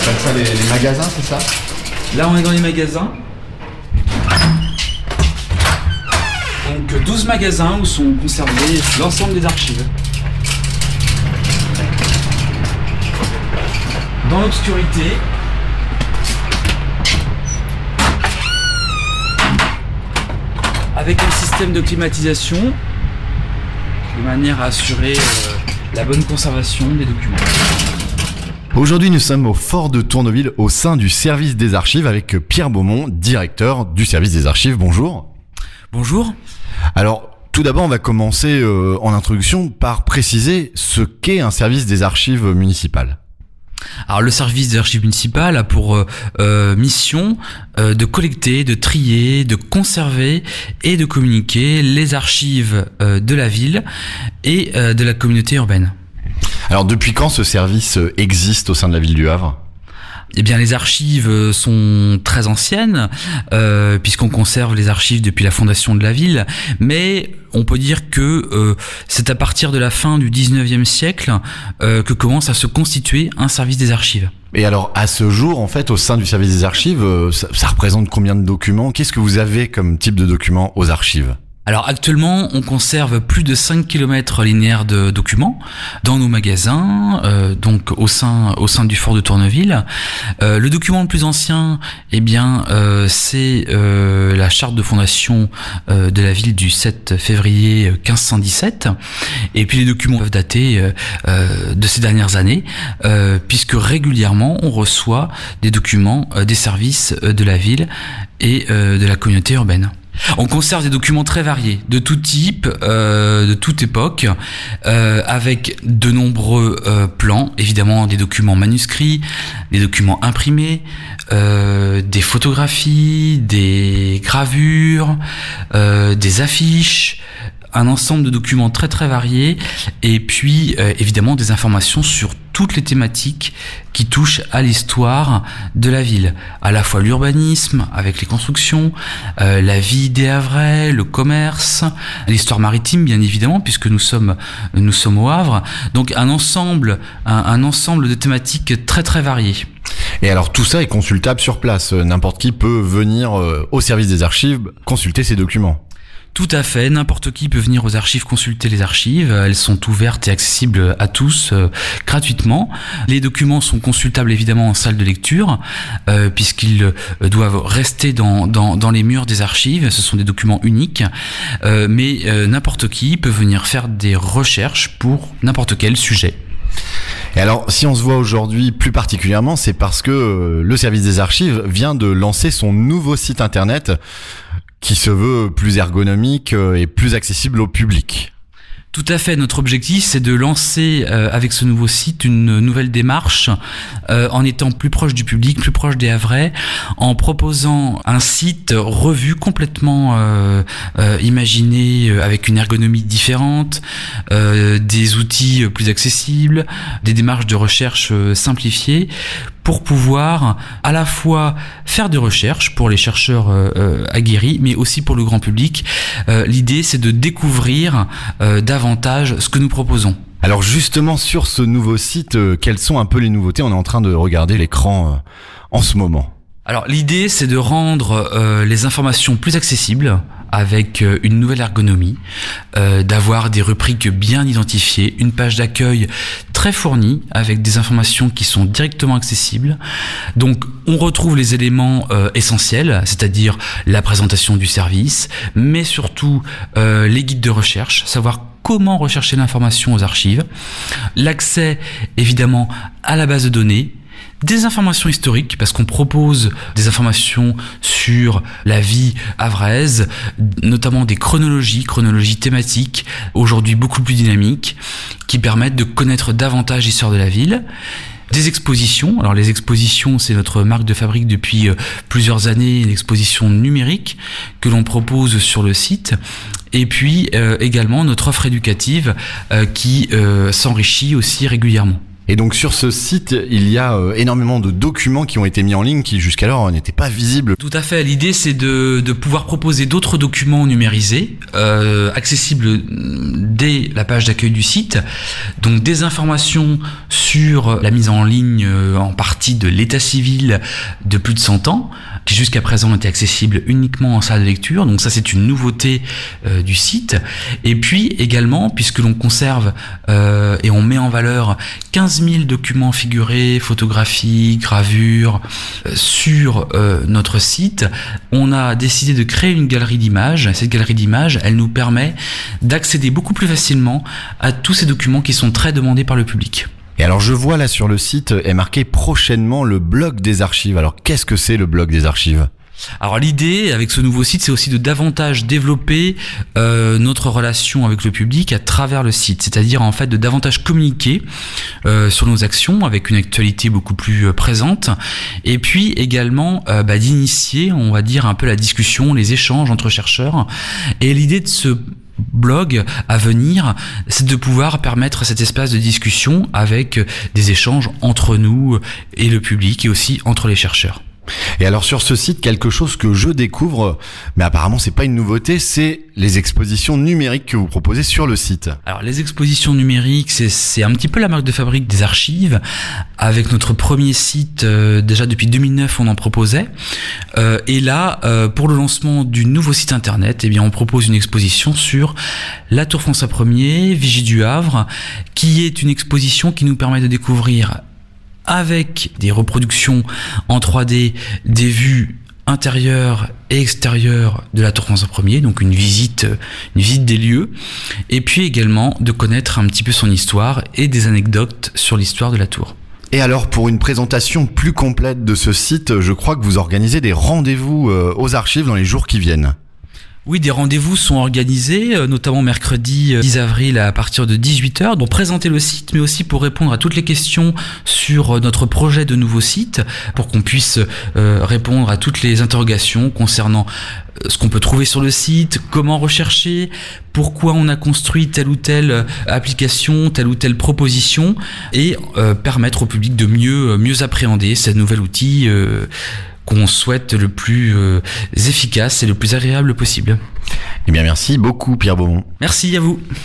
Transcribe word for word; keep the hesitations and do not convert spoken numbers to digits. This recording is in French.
appelle ça les, les magasins, c'est ça? Là, on est dans les magasins. Donc douze magasins où sont conservés l'ensemble des archives. Dans l'obscurité, avec un système de climatisation de manière à assurer euh, la bonne conservation des documents. Aujourd'hui, nous sommes au Fort de Tourneville au sein du service des archives avec Pierre Beaumont, directeur du service des archives. Bonjour. Bonjour. Alors, tout d'abord, on va commencer euh, en introduction par préciser ce qu'est un service des archives municipales. Alors le service des archives municipales a pour euh, euh, mission euh, de collecter, de trier, de conserver et de communiquer les archives euh, de la ville et euh, de la communauté urbaine. Alors depuis quand ce service existe au sein de la ville du Havre ? Eh bien, les archives sont très anciennes, euh, puisqu'on conserve les archives depuis la fondation de la ville, mais on peut dire que euh, c'est à partir de la fin du dix-neuvième siècle euh, que commence à se constituer un service des archives. Et alors, à ce jour, en fait, au sein du service des archives, euh, ça, ça représente combien de documents ? Qu'est-ce que vous avez comme type de documents aux archives ? Alors actuellement, on conserve plus de cinq kilomètres linéaires de documents dans nos magasins, euh, donc au sein au sein du Fort de Tourneville. Euh, le document le plus ancien, eh bien, euh, c'est euh, la charte de fondation euh, de la ville du sept février quinze cent dix-sept. Et puis les documents peuvent dater euh, euh, de ces dernières années, euh, puisque régulièrement on reçoit des documents euh, des services euh, de la ville et euh, de la communauté urbaine. On conserve des documents très variés, de tout type, euh, de toute époque, euh, avec de nombreux euh, plans, évidemment des documents manuscrits, des documents imprimés, euh, des photographies, des gravures, euh, des affiches, un ensemble de documents très très variés, et puis euh, évidemment des informations sur toutes les thématiques qui touchent à l'histoire de la ville, à la fois l'urbanisme avec les constructions, euh, la vie des Havrais, le commerce, l'histoire maritime bien évidemment puisque nous sommes nous sommes au Havre, donc un ensemble un, un ensemble de thématiques très très variées. Et alors tout ça est consultable sur place, n'importe qui peut venir euh, au service des archives consulter ces documents. Tout à fait, n'importe qui peut venir aux archives consulter les archives, elles sont ouvertes et accessibles à tous euh, gratuitement. Les documents sont consultables évidemment en salle de lecture, euh, puisqu'ils euh, doivent rester dans, dans, dans les murs des archives, ce sont des documents uniques, euh, mais euh, n'importe qui peut venir faire des recherches pour n'importe quel sujet. Et alors, si on se voit aujourd'hui plus particulièrement, c'est parce que euh, le service des archives vient de lancer son nouveau site internet qui se veut plus ergonomique et plus accessible au public. Tout à fait, notre objectif c'est de lancer euh, avec ce nouveau site une nouvelle démarche euh, en étant plus proche du public, plus proche des Havrais, en proposant un site revu complètement euh, euh, imaginé avec une ergonomie différente, euh, des outils plus accessibles, des démarches de recherche euh, simplifiées, pour pouvoir à la fois faire des recherches pour les chercheurs euh, aguerris, mais aussi pour le grand public. Euh, l'idée, c'est de découvrir euh, davantage ce que nous proposons. Alors justement, sur ce nouveau site, euh, quelles sont un peu les nouveautés ? On est en train de regarder l'écran euh, en ce moment. Alors l'idée, c'est de rendre euh, les informations plus accessibles avec euh, une nouvelle ergonomie, euh, d'avoir des rubriques bien identifiées, une page d'accueil très fournie avec des informations qui sont directement accessibles. Donc on retrouve les éléments euh, essentiels, c'est-à-dire la présentation du service, mais surtout euh, les guides de recherche, savoir comment rechercher l'information aux archives, l'accès évidemment à la base de données, des informations historiques, parce qu'on propose des informations sur la vie havraise, notamment des chronologies, chronologies thématiques, aujourd'hui beaucoup plus dynamiques, qui permettent de connaître davantage l'histoire de la ville. Des expositions, alors les expositions c'est notre marque de fabrique depuis plusieurs années, une exposition numérique que l'on propose sur le site, et puis euh, également notre offre éducative euh, qui euh, s'enrichit aussi régulièrement. Et donc sur ce site, il y a euh, énormément de documents qui ont été mis en ligne qui jusqu'alors n'étaient pas visibles. Tout à fait. L'idée, c'est de, de pouvoir proposer d'autres documents numérisés, euh, accessibles dès la page d'accueil du site. Donc des informations sur la mise en ligne euh, en partie de l'état civil de plus de cent ans, qui jusqu'à présent était accessible uniquement en salle de lecture. Donc ça, c'est une nouveauté euh, du site. Et puis également, puisque l'on conserve euh, et on met en valeur quinze mille documents figurés, photographies, gravures euh, sur euh, notre site, on a décidé de créer une galerie d'images. Cette galerie d'images, elle nous permet d'accéder beaucoup plus facilement à tous ces documents qui sont très demandés par le public. Et alors je vois là sur le site est marqué prochainement le blog des archives. Alors qu'est-ce que c'est le blog des archives ? Alors l'idée avec ce nouveau site, c'est aussi de davantage développer euh, notre relation avec le public à travers le site, c'est-à-dire en fait de davantage communiquer euh, sur nos actions avec une actualité beaucoup plus euh, présente, et puis également euh, bah, d'initier, on va dire un peu la discussion, les échanges entre chercheurs. Et l'idée de ce blog à venir, c'est de pouvoir permettre cet espace de discussion avec des échanges entre nous et le public, et aussi entre les chercheurs. Et alors sur ce site, quelque chose que je découvre, mais apparemment c'est pas une nouveauté, c'est les expositions numériques que vous proposez sur le site. Alors les expositions numériques, c'est, c'est un petit peu la marque de fabrique des archives. Avec notre premier site, euh, déjà depuis deux mille neuf, on en proposait. Euh, et là, euh, pour le lancement du nouveau site internet, eh bien on propose une exposition sur la Tour François Ier, Vigie du Havre, qui est une exposition qui nous permet de découvrir avec des reproductions en trois D, des vues intérieures et extérieures de la Tour François Ier, donc une visite, une visite des lieux, et puis également de connaître un petit peu son histoire et des anecdotes sur l'histoire de la tour. Et alors pour une présentation plus complète de ce site, je crois que vous organisez des rendez-vous aux archives dans les jours qui viennent. Oui, des rendez-vous sont organisés, notamment mercredi dix avril à partir de dix-huit heures, pour présenter le site, mais aussi pour répondre à toutes les questions sur notre projet de nouveau site, pour qu'on puisse euh, répondre à toutes les interrogations concernant ce qu'on peut trouver sur le site, comment rechercher, pourquoi on a construit telle ou telle application, telle ou telle proposition, et euh, permettre au public de mieux, mieux appréhender ce nouvel outil euh, qu'on souhaite le plus euh, efficace et le plus agréable possible. Eh bien merci beaucoup Pierre Beaumont. Merci à vous.